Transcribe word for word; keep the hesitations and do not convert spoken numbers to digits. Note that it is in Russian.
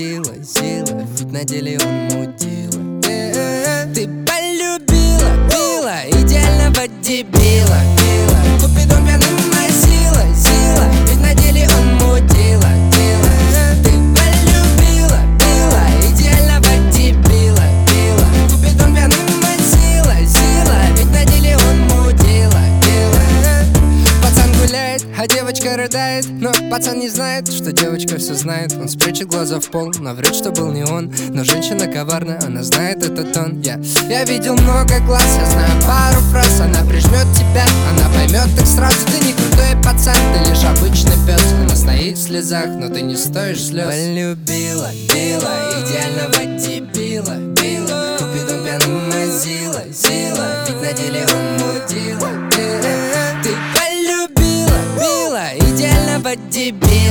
сила, сила, ведь на деле он мудила. Ты полюбила, била идеального дебила, била. Купидон пьяным сила, сила, ведь на деле он мудила, била. Ты полюбила, била идеального дебила, била. Купидон пьяным сила, сила, ведь на деле он мудила, била. Пацан гуляет, а девочка рыдает, но пацан не знает, что девочка все знает. Он спрячет глаза в пол, наврет, что был не он. Но женщина коварна, она знает этот тон. Я, я видел много глаз, я знаю пару фраз. Она прижмет тебя, она поймет так сразу. Ты не крутой пацан, ты лишь обычный пес. Она стоит в слезах, но ты не стоишь слез. Полюбила, била идеального дебила, била. Купидон пьяным мазила, сила, ведь на деле он мудила. Ты полюбила, била идеального дебила.